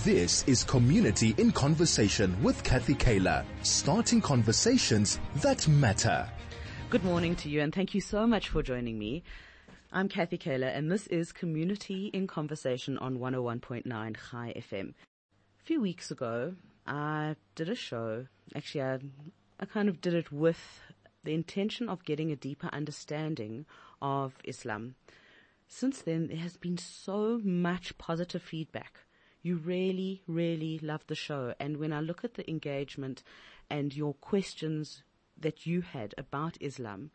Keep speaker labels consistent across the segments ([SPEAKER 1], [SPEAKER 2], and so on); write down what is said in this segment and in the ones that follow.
[SPEAKER 1] This is Community in Conversation with Kathy Kaler, starting conversations that matter.
[SPEAKER 2] Good morning to you, and thank you so much for joining me. I'm Kathy Kaler, and this is Community in Conversation on 101.9 Chai FM. A few weeks ago, I did a show. Actually, I kind of did it with the intention of getting a deeper understanding of Islam. Since then, there has been so much positive feedback. You really, really loved the show. And when I look at the engagement and your questions that you had about Islam,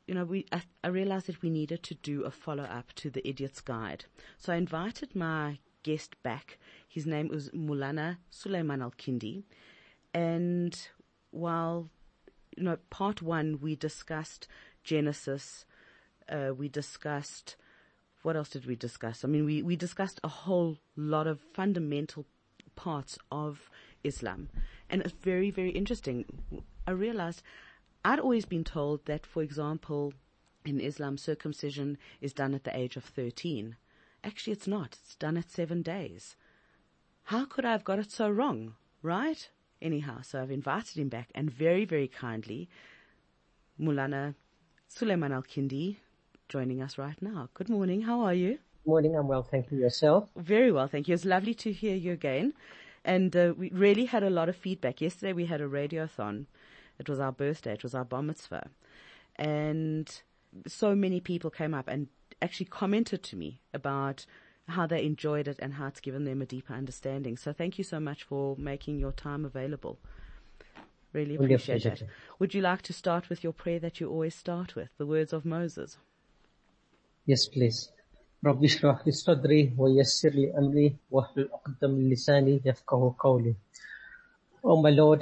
[SPEAKER 2] I realized that we needed to do a follow-up to the Idiot's Guide. So I invited my guest back. His name was Maulana Sulaiman Al-Kindi. And while, part one, we discussed Genesis, we discussed... What else did we discuss? I mean, we discussed a whole lot of fundamental parts of Islam. And it's very, very interesting. I realized I'd always been told that, for example, in Islam, circumcision is done at the age of 13. Actually, it's not. It's done at 7 days. How could I have got it so wrong, right? Anyhow, so I've invited him back, and very, very kindly, Maulana Sulaiman Al-Kindi, joining us right now. Good morning. How are you?
[SPEAKER 3] Morning. I'm well. Thank you. Yourself?
[SPEAKER 2] Very well. Thank you. It's lovely to hear you again. And we really had a lot of feedback. Yesterday we had a radiothon. It was our birthday. It was our bar mitzvah. And so many people came up and actually commented to me about how they enjoyed it and how it's given them a deeper understanding. So thank you so much for making your time available. Really appreciate it. Would you like to start with your prayer that you always start with, the words of Moses?
[SPEAKER 3] Yes, please. رب اشرح لي صدري ويسر لي أمري واحلل عقدة من لساني يفقهوا قولي. Oh my Lord,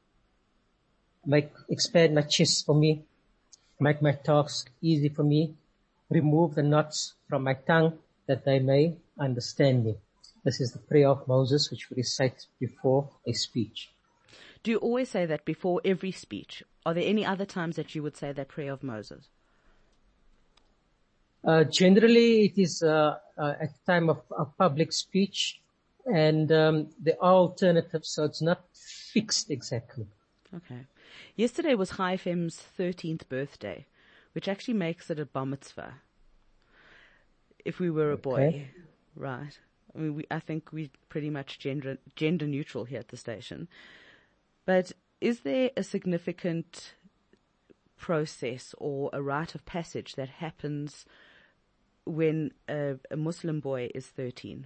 [SPEAKER 3] expand my chest for me, make my task easy for me, remove the knots from my tongue that they may understand me. This is the prayer of Moses, which we recite before a speech.
[SPEAKER 2] Do you always say that before every speech? Are there any other times that you would say that prayer of Moses?
[SPEAKER 3] Generally, it is at the time of a public speech, and there are alternatives, so it's not fixed exactly.
[SPEAKER 2] Okay. Yesterday was Chai FM's 13th birthday, which actually makes it a bar mitzvah. If we were a boy, right? I mean, I think we're pretty much gender neutral here at the station. But is there a significant process or a rite of passage that happens when a Muslim boy is 13?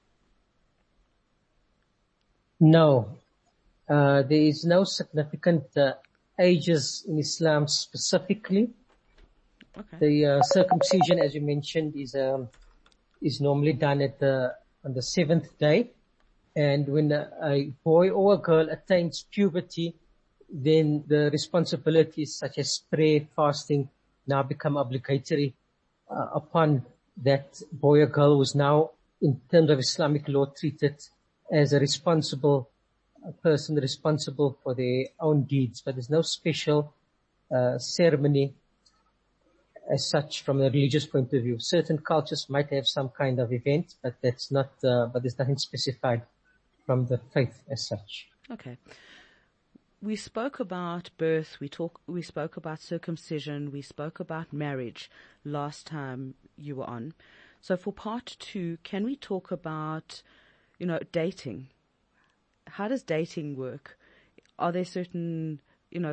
[SPEAKER 3] No. There is no significant ages in Islam specifically.
[SPEAKER 2] Okay.
[SPEAKER 3] The circumcision, as you mentioned, is normally done on the 7th day. And when a boy or a girl attains puberty, then the responsibilities such as prayer, fasting now become obligatory upon that boy or girl who is now, in terms of Islamic law, treated as a responsible person responsible for their own deeds. But there's no special ceremony as such from a religious point of view. Certain cultures might have some kind of event, but that's not. But there's nothing specified from the faith as such.
[SPEAKER 2] Okay. We spoke about birth, we spoke about circumcision, we spoke about marriage last time you were on. So for part two, can we talk about, dating? How does dating work? Are there certain,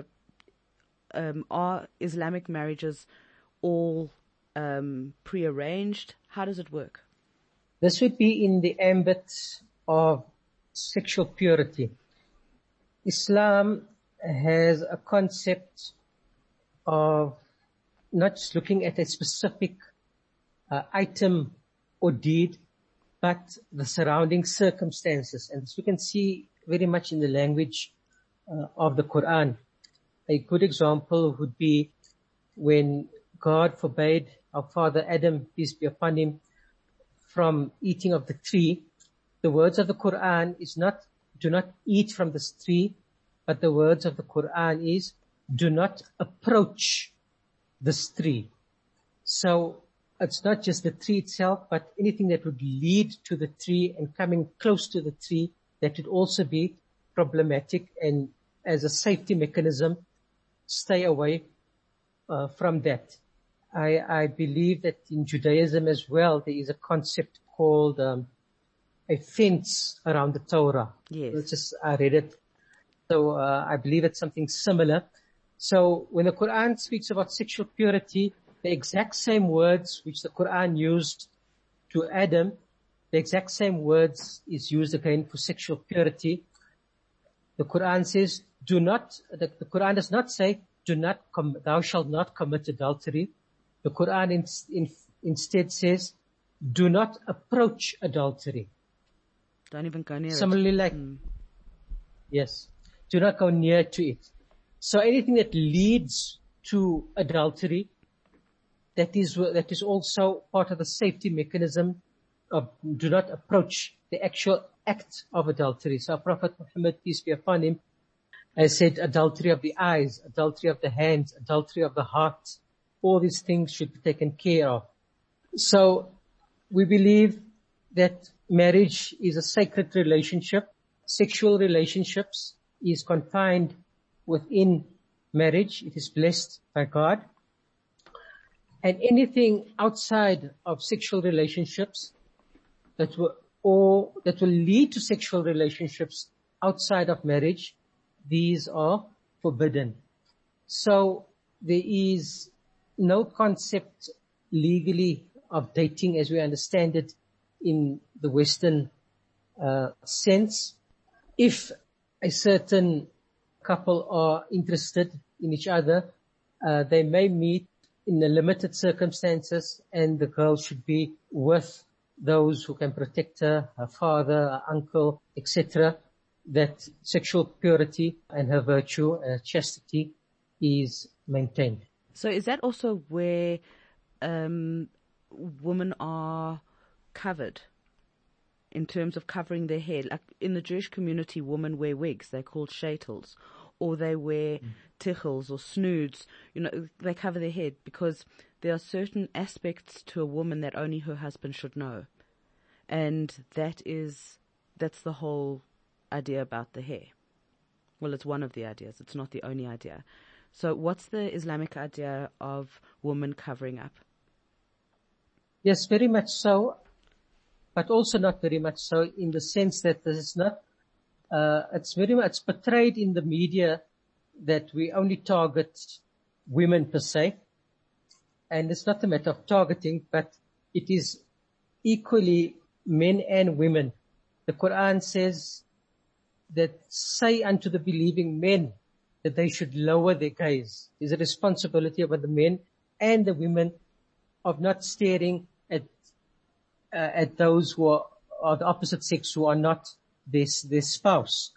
[SPEAKER 2] are Islamic marriages all prearranged? How does it work?
[SPEAKER 3] This would be in the ambit of sexual purity. Islam has a concept of not just looking at a specific item or deed, but the surrounding circumstances. And this we can see very much in the language of the Quran. A good example would be when God forbade our father Adam, peace be upon him, from eating of the tree. The words of the Quran is not, do not eat from this tree, but the words of the Quran is, do not approach this tree. So it's not just the tree itself, but anything that would lead to the tree and coming close to the tree, that would also be problematic, and as a safety mechanism, stay away from that. I believe that in Judaism as well, there is a concept called a fence around the Torah.
[SPEAKER 2] Yes.
[SPEAKER 3] I read it. So I believe it's something similar. So when the Quran speaks about sexual purity, the exact same words which the Quran used to Adam, the exact same words is used again for sexual purity. The Quran says, the Quran does not say, thou shalt not commit adultery. The Quran instead says, do not approach adultery.
[SPEAKER 2] Don't even go near
[SPEAKER 3] Similarly, yes, do not go near to it. So anything that leads to adultery, that is also part of the safety mechanism of do not approach the actual act of adultery. So our Prophet Muhammad, peace be upon him, has said adultery of the eyes, adultery of the hands, adultery of the heart. All these things should be taken care of. So we believe that marriage is a sacred relationship. Sexual relationships is confined within marriage. It is blessed by God. And anything outside of sexual relationships that will lead to sexual relationships outside of marriage, these are forbidden. So there is no concept legally of dating as we understand it in the Western sense. If a certain couple are interested in each other, they may meet in the limited circumstances, and the girl should be with those who can protect her father, her uncle, etc. That sexual purity and her virtue and her chastity is maintained.
[SPEAKER 2] So is that also where women are covered in terms of covering their hair? Like in the Jewish community, women wear wigs. They're called shaitels. Or they wear tichels or snoods. You know, they cover their head because there are certain aspects to a woman that only her husband should know. And that's the whole idea about the hair. Well, it's one of the ideas. It's not the only idea. So what's the Islamic idea of women covering up?
[SPEAKER 3] Yes, very much so, but also not very much so in the sense that this is not, it's very much portrayed in the media that we only target women per se. And it's not a matter of targeting, but it is equally men and women. The Quran says that say unto the believing men that they should lower their gaze. It's a responsibility of the men and the women of not staring at those who are the opposite sex, who are not their spouse.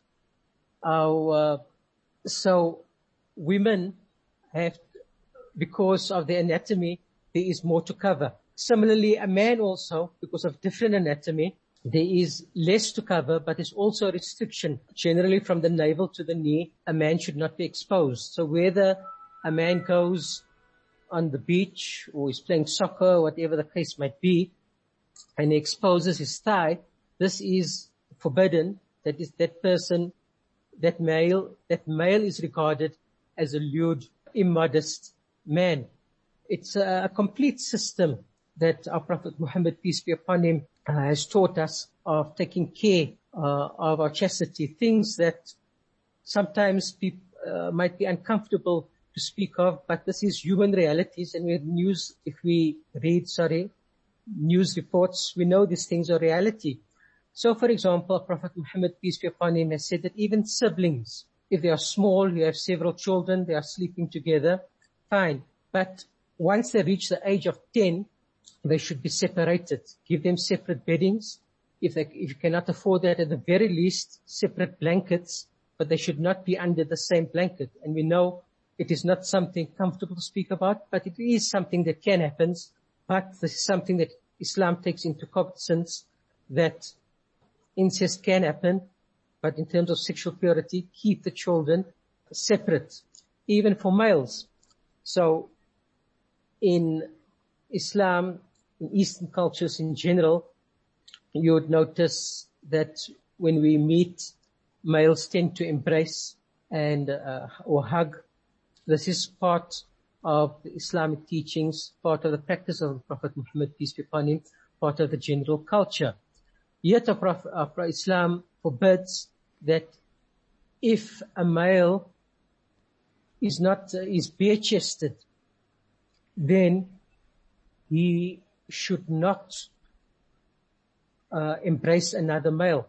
[SPEAKER 3] So women have, because of their anatomy, there is more to cover. Similarly, a man also, because of different anatomy, there is less to cover, but there's also a restriction. Generally from the navel to the knee, a man should not be exposed. So whether a man goes on the beach or is playing soccer, whatever the case might be, and he exposes his thigh, this is forbidden. That is, that male is regarded as a lewd, immodest man. It's a complete system that our Prophet Muhammad, peace be upon him, has taught us of taking care of our chastity, things that sometimes people might be uncomfortable to speak of, but this is human realities, and if we read news reports, we know these things are reality. So, for example, Prophet Muhammad, peace be upon him, has said that even siblings, if they are small, you have several children, they are sleeping together, fine. But once they reach the age of 10, they should be separated. Give them separate beddings. If you cannot afford that, at the very least, separate blankets, but they should not be under the same blanket. And we know it is not something comfortable to speak about, but it is something that can happen. But this is something that Islam takes into cognizance, that incest can happen, but in terms of sexual purity, keep the children separate, even for males. So in Islam, in Eastern cultures in general, you would notice that when we meet, males tend to embrace and or hug. This is part of the Islamic teachings, part of the practice of Prophet Muhammad, peace be upon him, part of the general culture. Yet Islam forbids that if a male is bare-chested, then he should not embrace another male.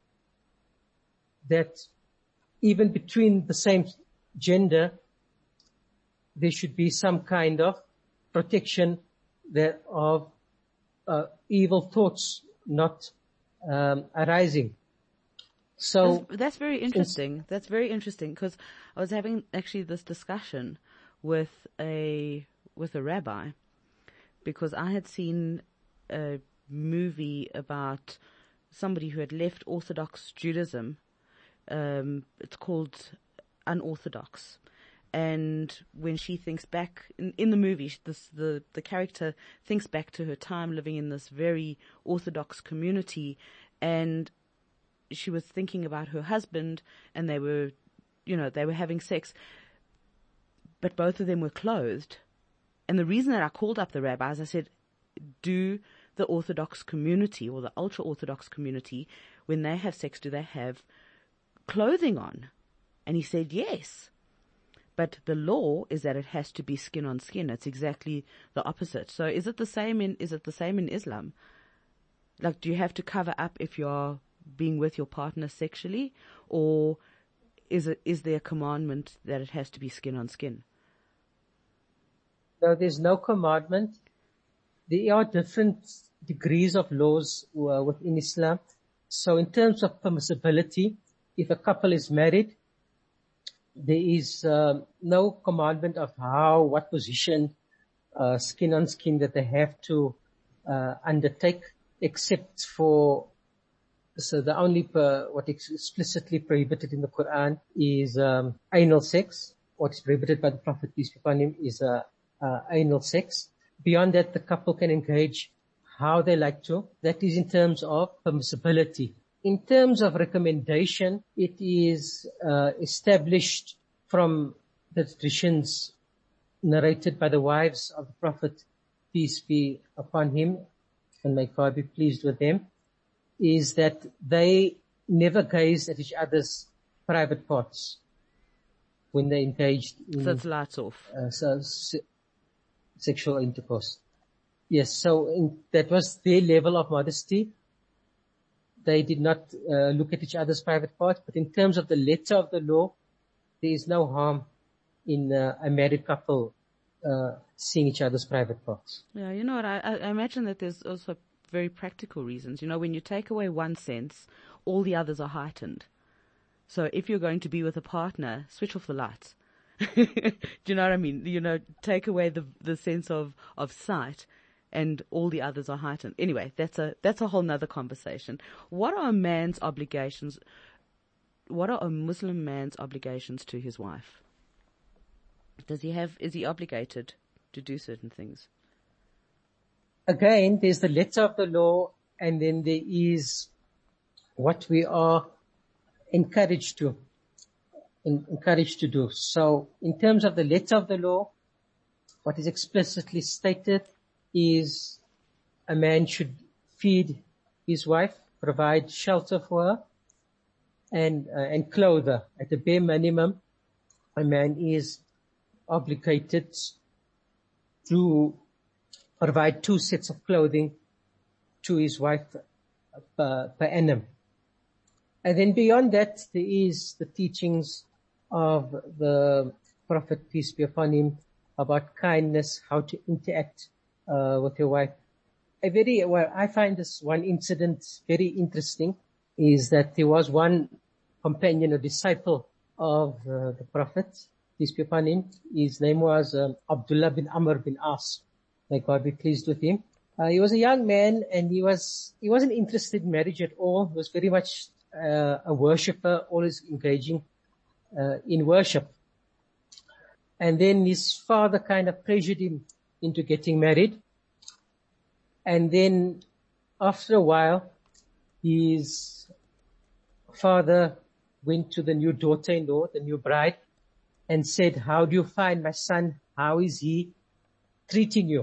[SPEAKER 3] That even between the same gender, there should be some kind of protection of evil thoughts not arising. So
[SPEAKER 2] that's very interesting. That's very interesting, because I was having actually this discussion with a rabbi, because I had seen a movie about somebody who had left Orthodox Judaism. It's called Unorthodox. And when she thinks back in the movie, the character thinks back to her time living in this very Orthodox community, and she was thinking about her husband, and they were having sex, but both of them were clothed. And the reason that I called up the rabbis, I said, do the Orthodox community or the ultra-Orthodox community, when they have sex, do they have clothing on? And he said yes. But the law is that it has to be skin on skin. It's exactly the opposite. So is it the same in Islam? Like, do you have to cover up if you're being with your partner sexually, or is there a commandment that it has to be skin on skin?
[SPEAKER 3] No, there's no commandment. There are different degrees of laws within Islam. So in terms of permissibility, if a couple is married, there is no commandment of what position, skin on skin, that they have to undertake, except for, so the only what is explicitly prohibited in the Quran is anal sex. What is prohibited by the Prophet, peace be upon him, is anal sex. Beyond that, the couple can engage how they like to. That is in terms of permissibility. In terms of recommendation, it is established from the traditions narrated by the wives of the Prophet, peace be upon him, and may God be pleased with them, is that they never gazed at each other's private parts when they engaged in
[SPEAKER 2] so it's lights off.
[SPEAKER 3] Sexual intercourse. Yes, so that was their level of modesty. They did not look at each other's private parts, but in terms of the letter of the law, there is no harm in a married couple seeing each other's private parts.
[SPEAKER 2] Yeah, you know what, I imagine that there's also very practical reasons. You know, when you take away one sense, all the others are heightened. So if you're going to be with a partner, switch off the lights. Do you know what I mean? You know, take away the sense of sight, and all the others are heightened. Anyway, that's a whole nother conversation. What are a man's obligations? What are a Muslim man's obligations to his wife? Is he obligated to do certain things?
[SPEAKER 3] Again, there's the letter of the law, and then there is what we are encouraged to do. So in terms of the letter of the law, what is explicitly stated is a man should feed his wife, provide shelter for her, and clothe her. At the bare minimum, a man is obligated to provide 2 sets of clothing to his wife per annum. And then beyond that, there is the teachings of the Prophet, peace be upon him, about kindness, how to interact with your wife. I find this one incident very interesting, is that there was one companion or disciple of the Prophet, peace be upon him. His name was Abdullah bin Amr bin As. May God be pleased with him. He was a young man, and he wasn't interested in marriage at all. He was very much a worshipper, always engaging in worship. And then his father kind of pressured him into getting married. And then after a while, his father went to the new daughter-in-law, the new bride, and said, how do you find my son? How is he treating you?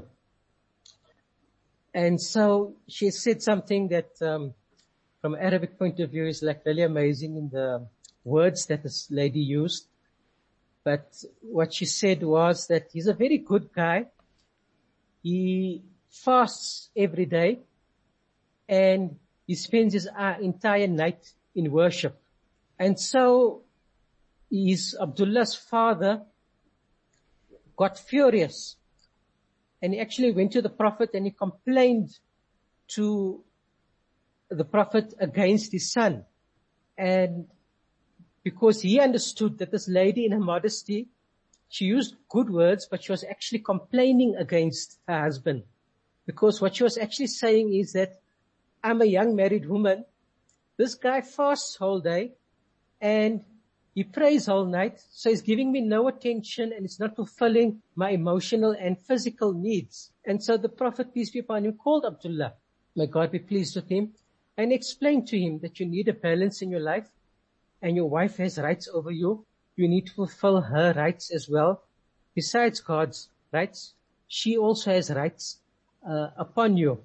[SPEAKER 3] And so she said something that, from an Arabic point of view, is like really amazing in the words that this lady used. But what she said was that he's a very good guy. He fasts every day and he spends his entire night in worship. And so Abdullah's father got furious, and he actually went to the Prophet and he complained to the Prophet against his son. And because he understood that this lady, in her modesty, she used good words, but she was actually complaining against her husband. Because what she was actually saying is that, I'm a young married woman. This guy fasts whole day and he prays whole night. So he's giving me no attention and it's not fulfilling my emotional and physical needs. And so the Prophet, peace be upon him, called Abdullah, may God be pleased with him, and explained to him that you need a balance in your life and your wife has rights over you. You need to fulfill her rights as well. Besides God's rights, she also has rights upon you.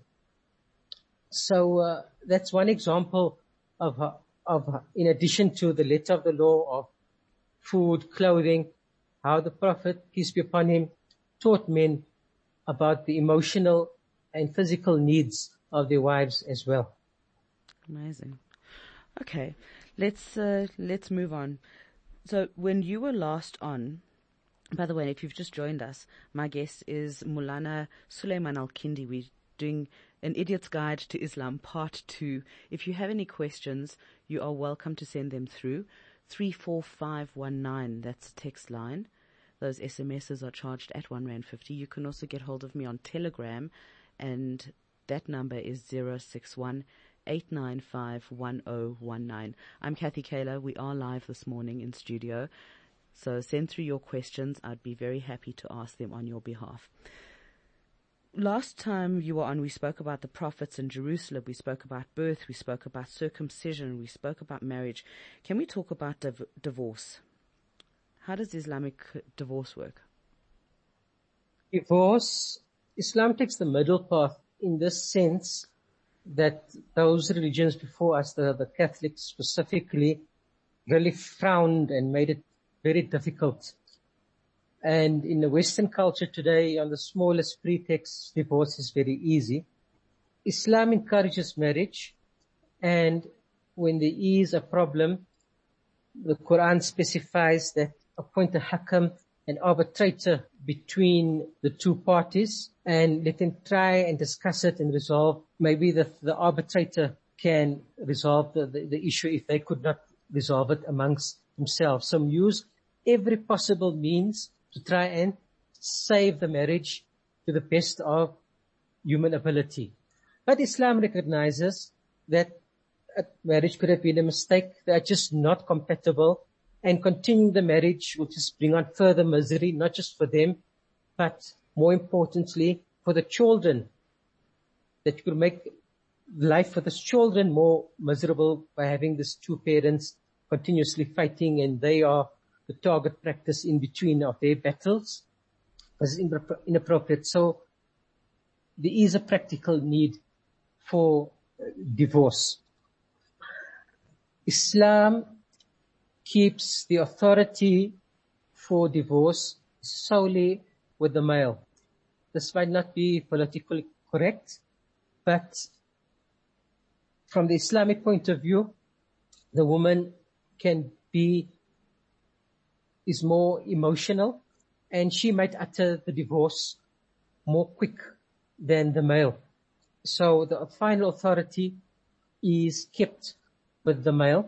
[SPEAKER 3] So that's one example of in addition to the letter of the law of food, clothing, how the Prophet, peace be upon him, taught men about the emotional and physical needs of their wives as well.
[SPEAKER 2] Amazing. Okay, let's move on. So when you were last on, by the way, if you've just joined us, my guest is Maulana Sulaiman Al-Kindi. We're doing An Idiot's Guide to Islam, Part 2. If you have any questions, you are welcome to send them through 34519. That's a text line. Those SMSs are charged at R1.50. You can also get hold of me on Telegram, and that number is 061-895-1019. I'm Kathy Kayla. We are live this morning in studio. So send through your questions. I'd be very happy to ask them on your behalf. Last time you were on, we spoke about the prophets in Jerusalem. We spoke about birth. We spoke about circumcision. We spoke about marriage. Can we talk about divorce? How does Islamic divorce work?
[SPEAKER 3] Divorce, Islam takes the middle path in this sense that those religions before us, the Catholics specifically, really frowned and made it very difficult. And in the Western culture today, on the smallest pretext, divorce is very easy. Islam encourages marriage, and when there is a problem, the Quran specifies that appoint a hakam, an arbitrator between the two parties, and let them try and discuss it and resolve. Maybe the arbitrator can resolve the issue if they could not resolve it amongst themselves. Some use every possible means to try and save the marriage to the best of human ability. But Islam recognizes that a marriage could have been a mistake. They are just not compatible, and continuing the marriage will just bring on further misery, not just for them, but more importantly for the children. That you could make life for the children more miserable by having these two parents continuously fighting, and they are the target practice in between of their battles. This is inappropriate. So there is a practical need for divorce. Islam keeps the authority for divorce solely with the male. This might not be politically correct, but from the Islamic point of view, the woman is more emotional, and she might utter the divorce more quick than the male. So the final authority is kept with the male.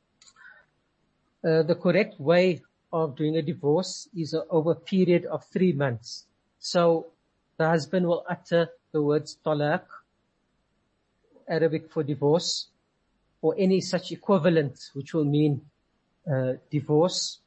[SPEAKER 3] The correct way of doing a divorce is over a period of 3 months. So the husband will utter the words talaq, Arabic for divorce, or any such equivalent, which will mean divorce,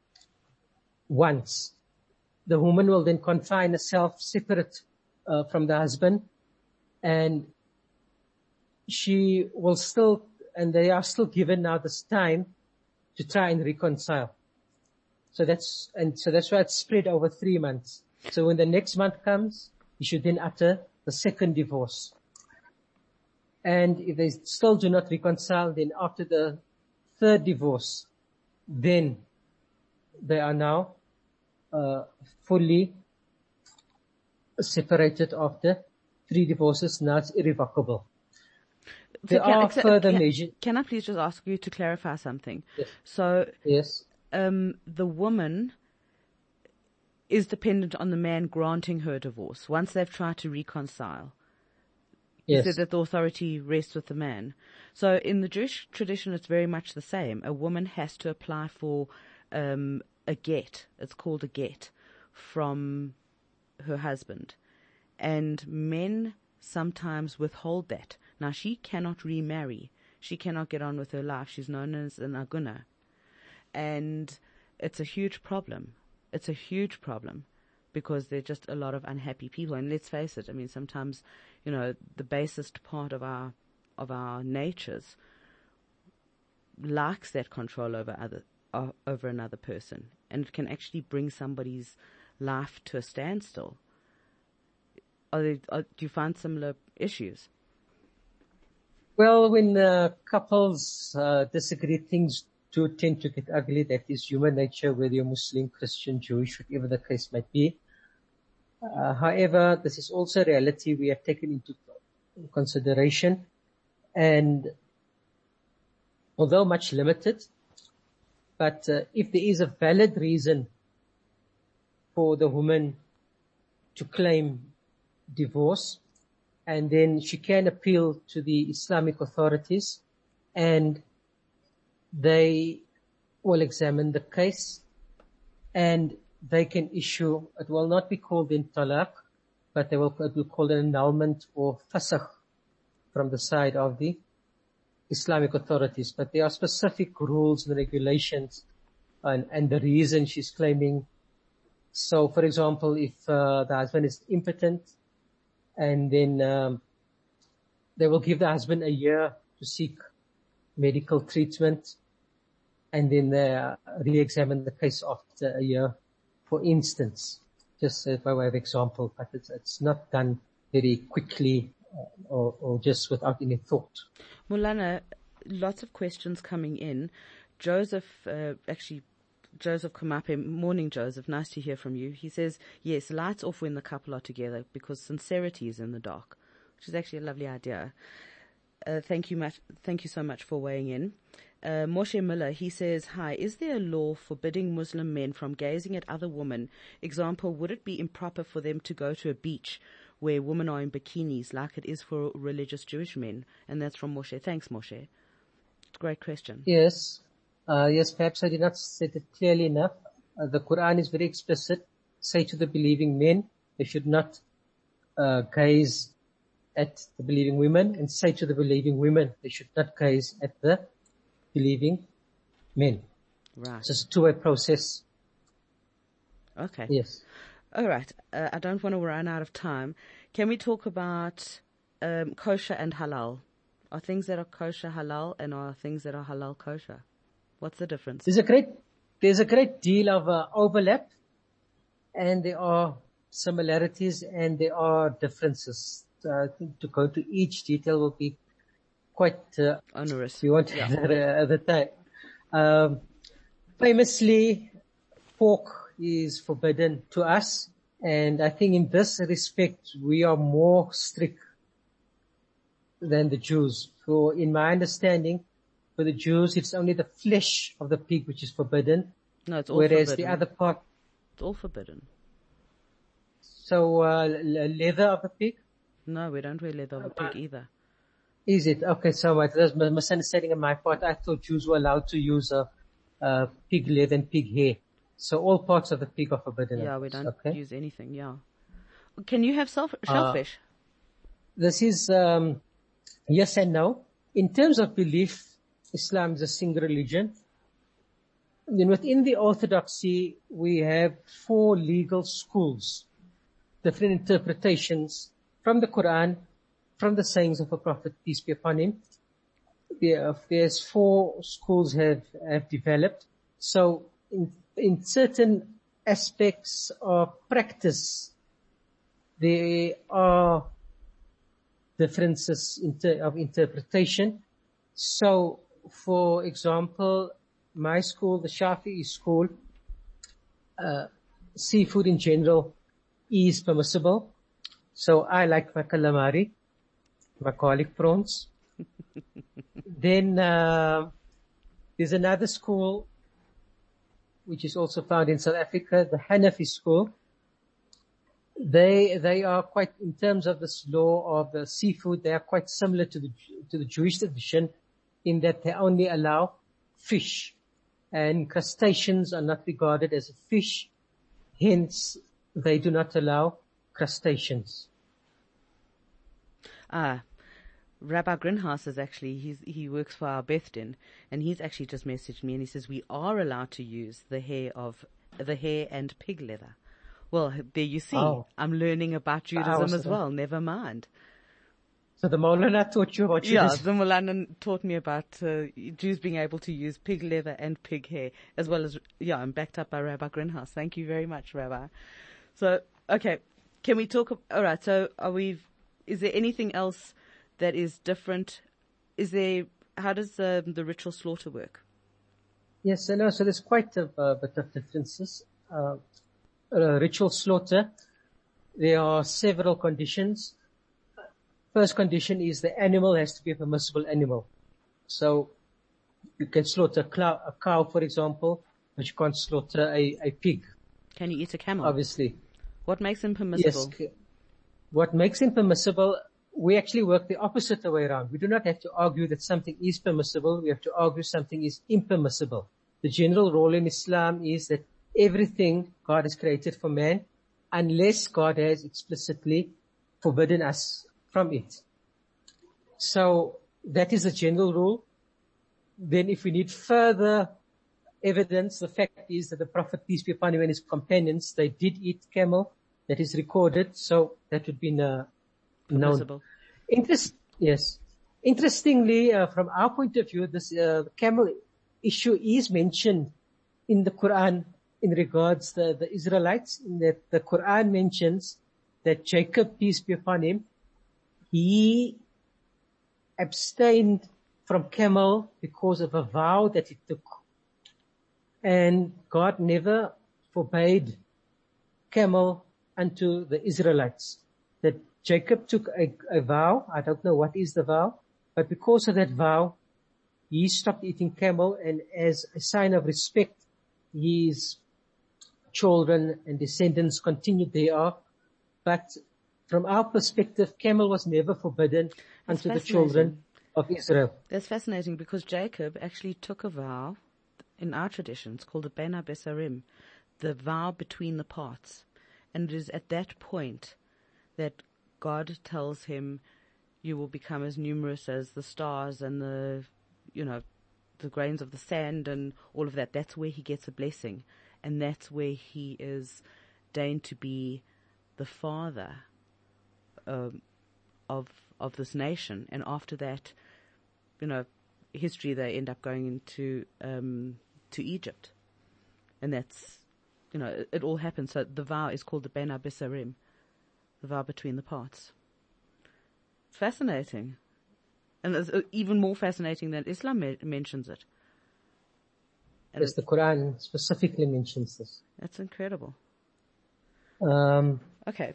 [SPEAKER 3] once. The woman will then confine herself separate from the husband and she will still, and they are still given now this time to try and reconcile. So that's why it's spread over 3 months. So when the next month comes, you should then utter the second divorce. And if they still do not reconcile, then after the third divorce, then they are now fully separated after 3 divorces. Now it's irrevocable. There are further measures.
[SPEAKER 2] Can I please just ask you to clarify something?
[SPEAKER 3] Yes.
[SPEAKER 2] So,
[SPEAKER 3] yes.
[SPEAKER 2] The woman is dependent on the man granting her divorce once they've tried to reconcile.
[SPEAKER 3] Yes.
[SPEAKER 2] You said that the authority rests with the man. So in the Jewish tradition, it's very much the same. A woman has to apply for a get. It's called a get from her husband. And men sometimes withhold that. Now, she cannot remarry. She cannot get on with her life. She's known as an aguna. And it's a huge problem. It's a huge problem because there are just a lot of unhappy people. And let's face it, I mean, sometimes, you know, the basest part of our natures likes that control over another person, and it can actually bring somebody's life to a standstill. Do you find similar issues?
[SPEAKER 3] Well, when couples disagree, things do tend to get ugly. That is human nature, whether you're Muslim, Christian, Jewish, whatever the case might be. However, this is also a reality we have taken into consideration. And although much limited, but if there is a valid reason for the woman to claim divorce, and then she can appeal to the Islamic authorities, and they will examine the case, and they can issue, it will not be called in talaq, but it will be called an annulment or fasakh from the side of the Islamic authorities. But there are specific rules and regulations and the reason she's claiming. So, for example, if the husband is impotent, and then they will give the husband a year to seek medical treatment, and then re-examine the case after a year, for instance, just by way of example. But it's not done very quickly or just without any thought.
[SPEAKER 2] Mulana, lots of questions coming in. Joseph Kamape, morning Joseph, nice to hear from you. He says, yes, lights off when the couple are together because sincerity is in the dark, which is actually a lovely idea. Thank you so much for weighing in. Moshe Miller, he says, hi, is there a law forbidding Muslim men from gazing at other women? Example, would it be improper for them to go to a beach where women are in bikinis like it is for religious Jewish men? And that's from Moshe. Thanks, Moshe. Great question.
[SPEAKER 3] Yes. Yes, perhaps I did not say it clearly enough. The Quran is very explicit. Say to the believing men, they should not gaze at the believing women, and say to the believing women, they should not gaze at the believing men.
[SPEAKER 2] Right.
[SPEAKER 3] So it's a two-way process.
[SPEAKER 2] Okay.
[SPEAKER 3] Yes.
[SPEAKER 2] All right. I don't want to run out of time. Can we talk about kosher and halal? Are things that are kosher halal, and are things that are halal kosher? What's the difference?
[SPEAKER 3] There's a great deal of overlap, and there are similarities and there are differences. I think to go to each detail will be quite
[SPEAKER 2] onerous.
[SPEAKER 3] You want the time. Famously, pork is forbidden to us, and I think in this respect we are more strict than the Jews. For in my understanding, for the Jews, it's only the flesh of the pig which is forbidden.
[SPEAKER 2] No, it's all
[SPEAKER 3] whereas
[SPEAKER 2] forbidden.
[SPEAKER 3] The other part,
[SPEAKER 2] it's all forbidden.
[SPEAKER 3] So leather of the pig?
[SPEAKER 2] No, we don't wear leather of a pig either.
[SPEAKER 3] Is it? Okay, so there's a misunderstanding on my part. I thought Jews were allowed to use pig leather and pig hair. So all parts of the pig are forbidden.
[SPEAKER 2] Yeah, we don't use anything, yeah. Can you have shellfish?
[SPEAKER 3] This is yes and no. In terms of belief, Islam is a single religion. Then within the Orthodoxy, we have 4 legal schools, different interpretations from the Quran, from the sayings of a prophet, peace be upon him. There's 4 schools have developed. So in certain aspects of practice, there are differences of interpretation. So, for example, my school, the Shafi'i school, seafood in general is permissible. So I like my calamari, my garlic prawns. Then there's another school which is also found in South Africa, the Hanafi school. They are quite, in terms of this law of the seafood, they are quite similar to the Jewish tradition in that they only allow fish, and crustaceans are not regarded as a fish. Hence, they do not allow crustaceans.
[SPEAKER 2] Rabbi Grinhaus is actually, he works for our Beth Din, and he's actually just messaged me and he says we are allowed to use the hair and pig leather. Well, there you see. Oh. I'm learning about Judaism as well. Never mind.
[SPEAKER 3] So the Maulana taught you about Judaism?
[SPEAKER 2] Yeah, the Maulana taught me about Jews being able to use pig leather and pig hair, as well as, I'm backed up by Rabbi Grinhaus. Thank you very much, Rabbi. So, okay, can we talk, all right, so is there anything else that is different? How does the ritual slaughter work?
[SPEAKER 3] Yes, so there's quite a bit of differences. Ritual slaughter, there are several conditions. First condition is the animal has to be a permissible animal. So you can slaughter a cow, for example, but you can't slaughter a pig.
[SPEAKER 2] Can you eat a camel?
[SPEAKER 3] Obviously.
[SPEAKER 2] What makes him permissible?
[SPEAKER 3] Yes. What makes him permissible, we actually work the opposite way around. We do not have to argue that something is permissible. We have to argue something is impermissible. The general rule in Islam is that everything God has created for man, unless God has explicitly forbidden us from it. So that is a general rule. Then if we need further evidence, the fact is that the Prophet, peace be upon him, and his companions, they did eat camel. That is recorded. So that would be known. Yes. Interestingly, from our point of view, this camel issue is mentioned in the Quran in regards to the Israelites, in that the Quran mentions that Jacob, peace be upon him, he abstained from camel because of a vow that he took. And God never forbade camel unto the Israelites. That Jacob took a vow, I don't know what is the vow, but because of that vow, he stopped eating camel, and as a sign of respect, his children and descendants continued thereof. But from our perspective, camel was never forbidden unto the children of Israel.
[SPEAKER 2] That's fascinating, because Jacob actually took a vow in our tradition. It's called the Bena Besarim, the vow between the parts. And it is at that point that God tells him, you will become as numerous as the stars and the grains of the sand and all of that. That's where he gets a blessing. And that's where he is deigned to be the father of this nation. And after that, history, they end up going into to Egypt. And that's, it all happens. So the vow is called the Bena Besarim, the vow between the parts. It's fascinating. And it's even more fascinating that Islam mentions it. And
[SPEAKER 3] yes, the Quran specifically mentions this.
[SPEAKER 2] That's incredible.
[SPEAKER 3] Okay.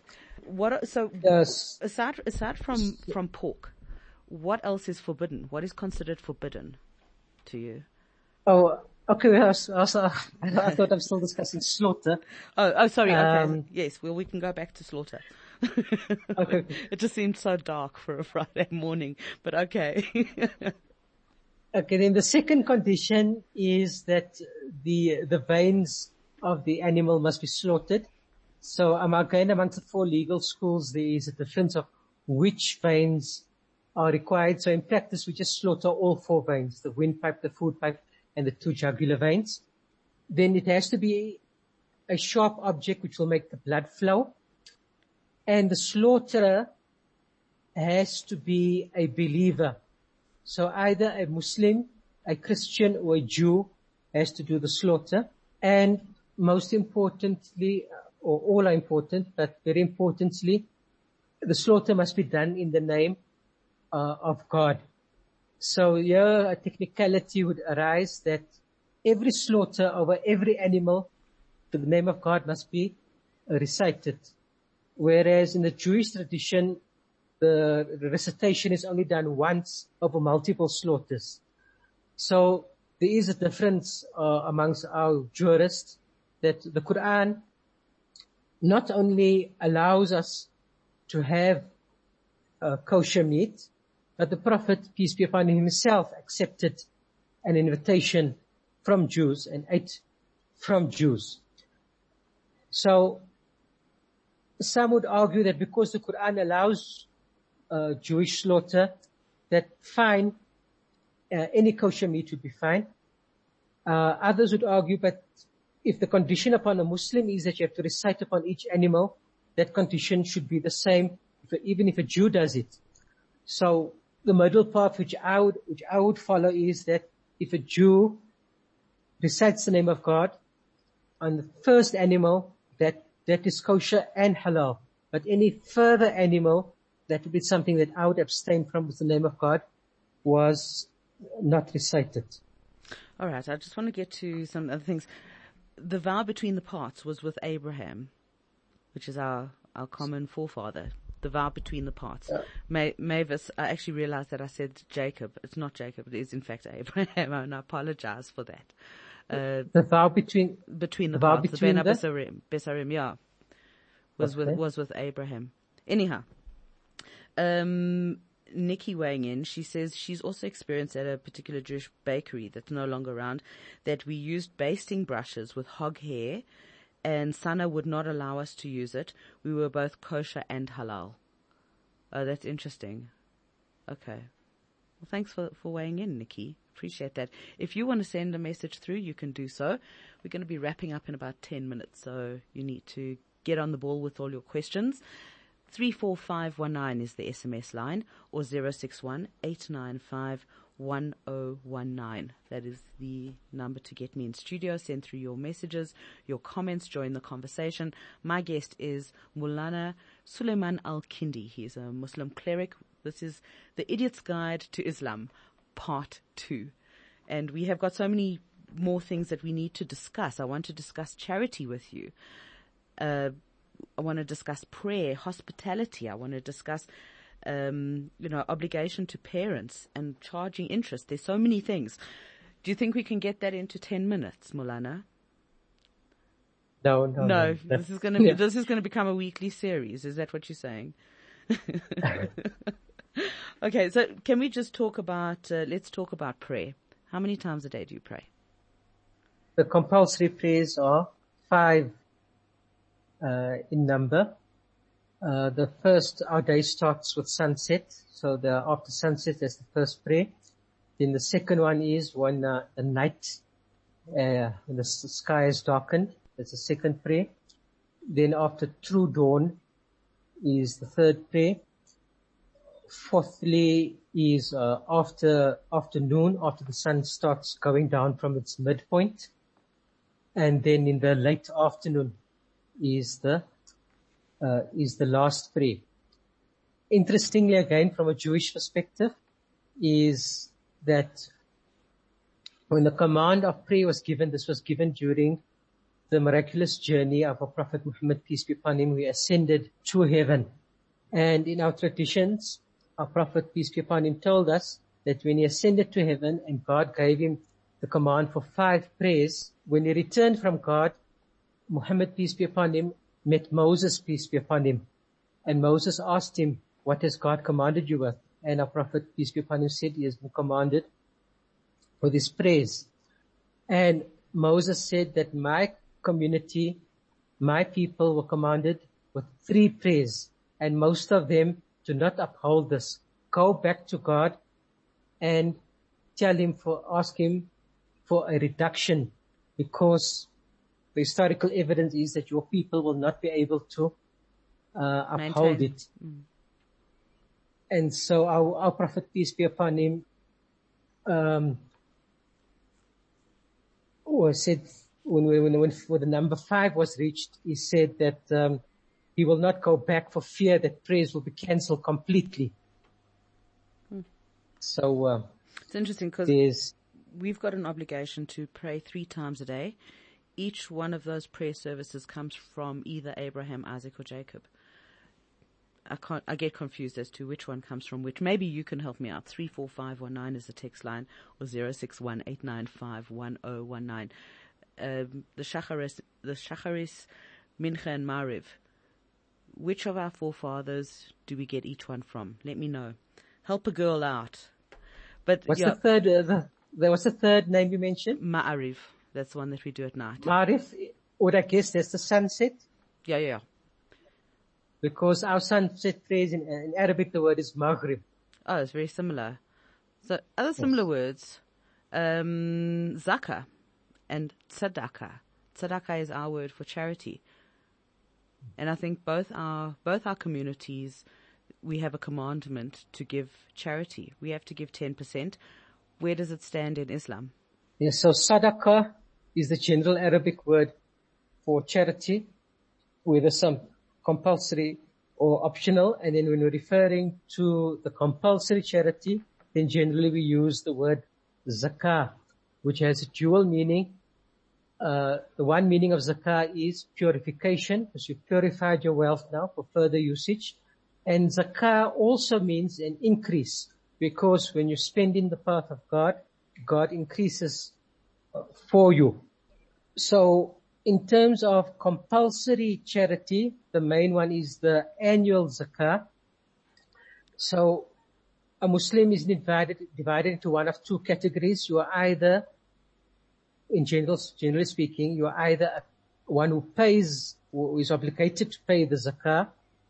[SPEAKER 2] Aside from pork, what else is forbidden? What is considered forbidden to you?
[SPEAKER 3] Oh, okay. I thought I'm still discussing slaughter.
[SPEAKER 2] Oh, sorry. Okay. Yes. Well, we can go back to slaughter.
[SPEAKER 3] Okay.
[SPEAKER 2] It just seemed so dark for a Friday morning, but okay.
[SPEAKER 3] Okay. Then the second condition is that the veins of the animal must be slaughtered. So again, amongst the 4 legal schools, there is a difference of which veins are required. So in practice, we just slaughter all 4 veins, the windpipe, the food pipe, and the 2 jugular veins. Then it has to be a sharp object which will make the blood flow. And the slaughterer has to be a believer. So either a Muslim, a Christian, or a Jew has to do the slaughter. And most importantly, or all are important, but very importantly, the slaughter must be done in the name of God. So here a technicality would arise that every slaughter over every animal, the name of God must be recited. Whereas in the Jewish tradition, the recitation is only done once over multiple slaughters. So there is a difference amongst our jurists that the Quran not only allows us to have kosher meat, but the Prophet, peace be upon him, himself accepted an invitation from Jews and ate from Jews. So some would argue that because the Quran allows Jewish slaughter, that fine, any kosher meat would be fine. Others would argue, but if the condition upon a Muslim is that you have to recite upon each animal, that condition should be the same, even if a Jew does it. So the middle path which I would follow is that if a Jew recites the name of God on the first animal, that is kosher and halal. But any further animal, that would be something that I would abstain from, with the name of God was not recited.
[SPEAKER 2] All right, I just want to get to some other things. The vow between the parts was with Abraham, which is our common forefather. The vow between the parts. Mavis, I actually realized that I said Jacob. It's not Jacob. It is in fact Abraham, and I apologize for that.
[SPEAKER 3] The vow between
[SPEAKER 2] the parts. The Ben Besarim, yeah, was with Abraham. Anyhow, Nikki weighing in, she says she's also experienced at a particular Jewish bakery that's no longer around that we used basting brushes with hog hair, and Sana would not allow us to use it. We were both kosher and halal. Oh, that's interesting. Okay. Well, thanks for weighing in, Nikki. Appreciate that. If you want to send a message through, you can do so. We're going to be wrapping up in about 10 minutes, so you need to get on the ball with all your questions. 34519 is the SMS line, or 061-895-1019. That is the number to get me in studio. Send through your messages, your comments, join the conversation. My guest is Maulana Suleiman Al-Kindi. He is a Muslim cleric. This is The Idiot's Guide to Islam, Part 2. And we have got so many more things that we need to discuss. I want to discuss charity with you. I want to discuss prayer, hospitality. I want to discuss, obligation to parents and charging interest. There's so many things. Do you think we can get that into 10 minutes, Maulana?
[SPEAKER 3] No.
[SPEAKER 2] This is going to become a weekly series. Is that what you're saying? Okay, so can we just talk about? Let's talk about prayer. How many times a day do you pray?
[SPEAKER 3] The compulsory prayers are 5. In number. The first, our day starts with sunset. So after sunset, that's the first prayer. Then the second one is when the night, when the sky is darkened. That's the second prayer. Then after true dawn is the third prayer. Fourthly is after afternoon, after the sun starts going down from its midpoint. And then in the late afternoon is the last prayer. Interestingly, again, from a Jewish perspective, is that when the command of prayer was given, this was given during the miraculous journey of our Prophet Muhammad, peace be upon him, who ascended to heaven. And in our traditions, our Prophet, peace be upon him, told us that when he ascended to heaven and God gave him the command for 5 prayers, when he returned from God, Muhammad, peace be upon him, met Moses, peace be upon him. And Moses asked him, what has God commanded you with? And our Prophet, peace be upon him, said he has been commanded for this praise. And Moses said that my community, my people were commanded with 3 prayers, and most of them do not uphold this. Go back to God and ask him for a reduction, because the historical evidence is that your people will not be able to uphold it. And so our Prophet, peace be upon him, said when the number 5 was reached, he said that he will not go back for fear that prayers will be cancelled completely. So
[SPEAKER 2] it's interesting because we've got an obligation to pray 3 times a day. Each one of those prayer services comes from either Abraham, Isaac, or Jacob. I get confused as to which one comes from which. Maybe you can help me out. 34519 is the text line, or 0618951019. The Shacharis, Mincha, and Mariv. Which of our forefathers do we get each one from? Let me know. Help a girl out. But
[SPEAKER 3] what's the third? What's the third name you mentioned?
[SPEAKER 2] Ma'ariv. That's the one that we do at night.
[SPEAKER 3] Ma'ariv, or I guess that's the sunset.
[SPEAKER 2] Yeah.
[SPEAKER 3] Because our sunset phrase in Arabic, the word is maghrib.
[SPEAKER 2] Oh, it's very similar. So other similar words, zakah and tzedakah. Tzedakah is our word for charity. And I think both our communities, we have a commandment to give charity. We have to give 10%. Where does it stand in Islam?
[SPEAKER 3] Yes, so sadaqah is the general Arabic word for charity, whether some compulsory or optional. And then when we're referring to the compulsory charity, then generally we use the word zakah, which has a dual meaning. The one meaning of zakah is purification, because you've purified your wealth now for further usage. And zakah also means an increase, because when you spend in the path of God, God increases for you. So in terms of compulsory charity, the main one is the annual zakah. So a Muslim is divided into one of 2 categories. You are either, generally speaking, you are either one who pays, who is obligated to pay the zakah,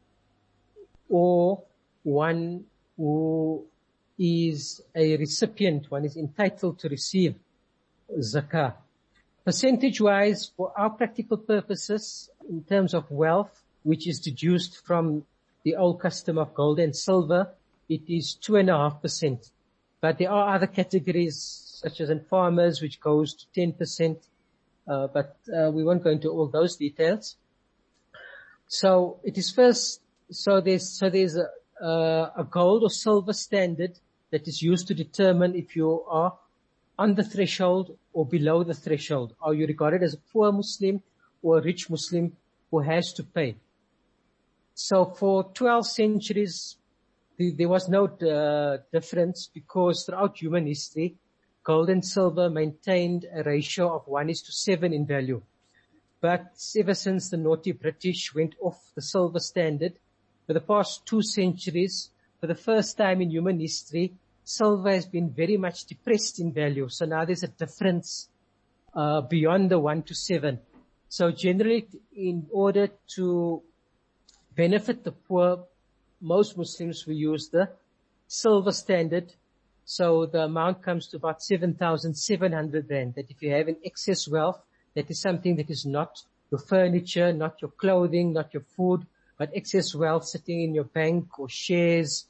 [SPEAKER 3] or one who is a recipient, one is entitled to receive zakah. Percentage-wise, for our practical purposes, in terms of wealth, which is deduced from the old custom of gold and silver, it is 2.5%. But there are other categories, such as in farmers, which goes to 10%. But we won't go into all those details. So it is first. So there's a gold or silver standard that is used to determine if you are on the threshold or below the threshold. Are you regarded as a poor Muslim or a rich Muslim who has to pay? So for 12 centuries, there was no difference, because throughout human history, gold and silver maintained a ratio of 1:7 in value. But ever since the naughty British went off the silver standard, for the past 2 centuries, for the first time in human history, silver has been very much depressed in value. So now there's a difference beyond the 1:7. So generally, in order to benefit the poor, most Muslims will use the silver standard. So the amount comes to about 7,700 rand. That if you have an excess wealth, that is something that is not your furniture, not your clothing, not your food, but excess wealth sitting in your bank or shares,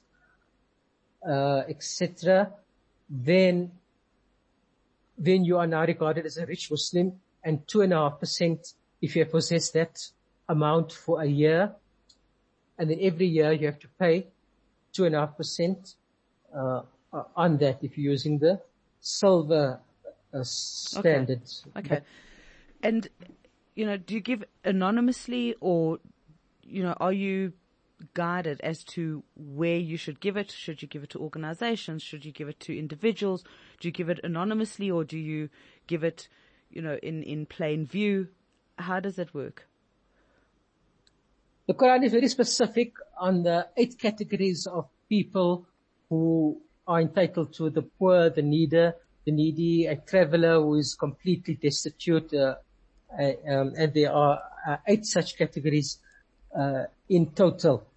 [SPEAKER 3] etc., then you are now regarded as a rich Muslim, and 2.5% if you have possessed that amount for a year, and then every year you have to pay 2.5% on that if you're using the silver standard.
[SPEAKER 2] Okay. And, do you give anonymously, or, are you guided as to where you should give it? Should you give it to organizations? Should you give it to individuals? Do you give it anonymously, or do you give it, in plain view? How does it work?
[SPEAKER 3] The Quran is very specific on the 8 categories of people who are entitled to: the poor, the needy, a traveler who is completely destitute, and there are 8 such categories in total.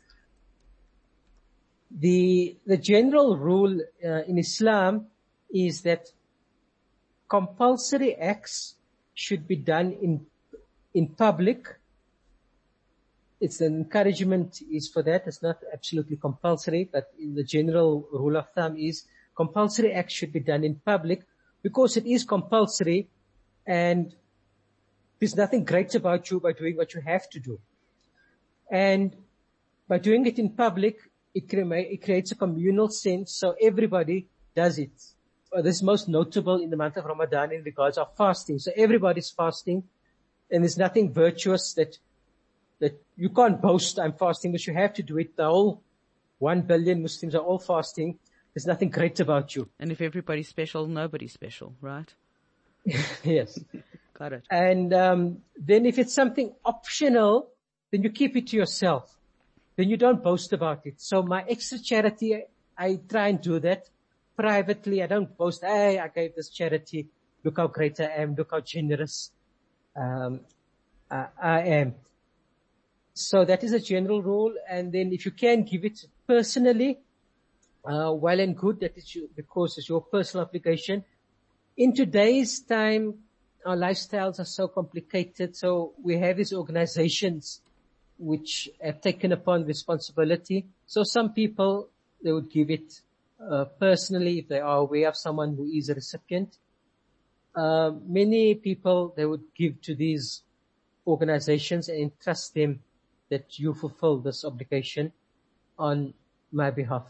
[SPEAKER 3] The general rule in Islam is that compulsory acts should be done in public, it's an encouragement is for that. It's not absolutely compulsory, but in the general rule of thumb is compulsory acts should be done in public because it is compulsory and there's nothing great about you by doing what you have to do. And by doing it in public, it creates a communal sense, so everybody does it. This is most notable in the month of Ramadan in regards of fasting. So everybody's fasting, and there's nothing virtuous that you can't boast, I'm fasting, but you have to do it. The whole 1 billion Muslims are all fasting. There's nothing great about you.
[SPEAKER 2] And if everybody's special, nobody's special, right?
[SPEAKER 3] Yes.
[SPEAKER 2] Got it.
[SPEAKER 3] And then if it's something optional, then you keep it to yourself. Then you don't boast about it. So my extra charity, I try and do that privately. I don't boast, hey, I gave this charity. Look how great I am. Look how generous I am. So that is a general rule. And then if you can give it personally, well and good, that is because it's your personal obligation. In today's time, our lifestyles are so complicated. So we have these organizations which have taken upon responsibility. So some people, they would give it personally if they are aware of someone who is a recipient. Many people, they would give to these organizations and entrust them that you fulfill this obligation on my behalf.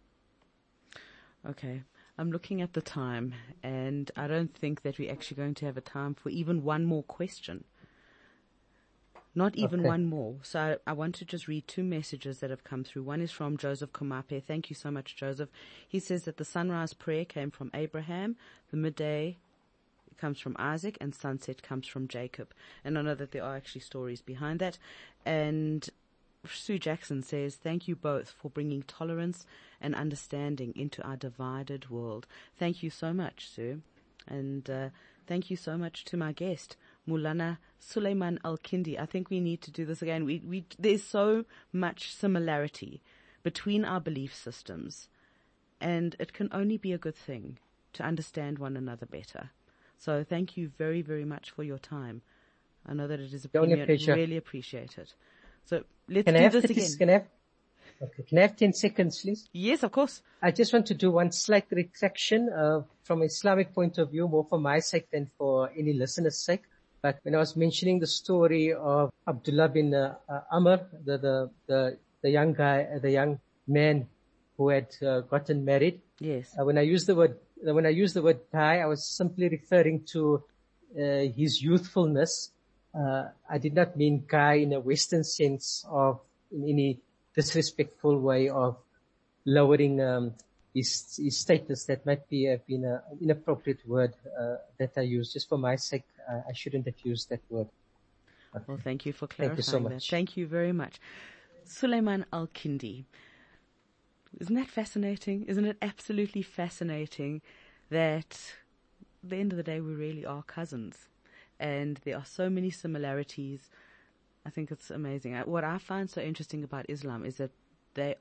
[SPEAKER 2] Okay. I'm looking at the time, and I don't think that we're actually going to have a time for even one more question. Not even one more. So I want to just read two messages that have come through. One is from Joseph Kumape. Thank you so much, Joseph. He says that the sunrise prayer came from Abraham, the midday comes from Isaac, and sunset comes from Jacob. And I know that there are actually stories behind that. And Sue Jackson says, thank you both for bringing tolerance and understanding into our divided world. Thank you so much, Sue. And thank you so much to my guest, Maulana Sulaiman Al-Kindi. I think we need to do this again. There's so much similarity between our belief systems, and it can only be a good thing to understand one another better. So thank you very, very much for your time. I know that it is a premiere. Really appreciate it. So let's do this again.
[SPEAKER 3] Can I have 10 seconds, please?
[SPEAKER 2] Yes, of course.
[SPEAKER 3] I just want to do one slight retraction from an Islamic point of view, more for my sake than for any listener's sake. But when I was mentioning the story of Abdullah bin Amr, the young guy, the young man who had gotten married.
[SPEAKER 2] Yes.
[SPEAKER 3] When I used the word guy, I was simply referring to his youthfulness. I did not mean guy in a Western sense of in any disrespectful way of lowering his status. That might be have been an inappropriate word that I used. Just for my sake, I shouldn't have used that word.
[SPEAKER 2] Okay. Well, thank you for clarifying
[SPEAKER 3] Thank you so much.
[SPEAKER 2] that. Thank you very much. Sulaiman Al-Kindi. Isn't that fascinating? Isn't it absolutely fascinating that at the end of the day we really are cousins? And there are so many similarities. I think it's amazing. What I find so interesting about Islam is that the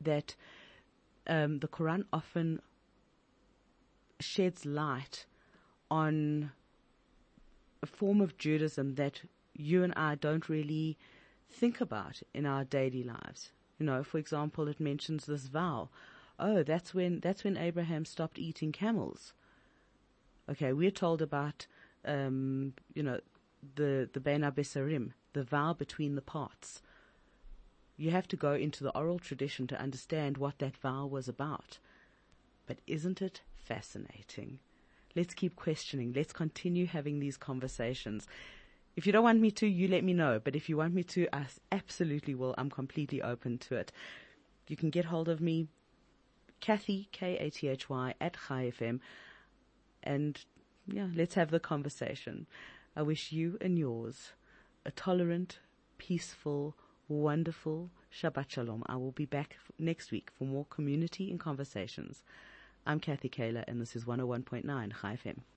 [SPEAKER 2] Quran often sheds light on a form of Judaism that you and I don't really think about in our daily lives. You know, for example, it mentions this vow. Oh, that's when Abraham stopped eating camels. Okay, we're told about the Bein HaBesarim, the vow between the parts. You have to go into the oral tradition to understand what that vow was about. But isn't it fascinating? Let's keep questioning. Let's continue having these conversations. If you don't want me to, you let me know. But if you want me to, I absolutely will. I'm completely open to it. You can get hold of me, Kathy, Kathy, at Chai FM. And yeah, let's have the conversation. I wish you and yours a tolerant, peaceful, wonderful Shabbat Shalom. I will be back next week for more community and conversations. I'm Kathy Kayla, and this is 101.9 Chai FM.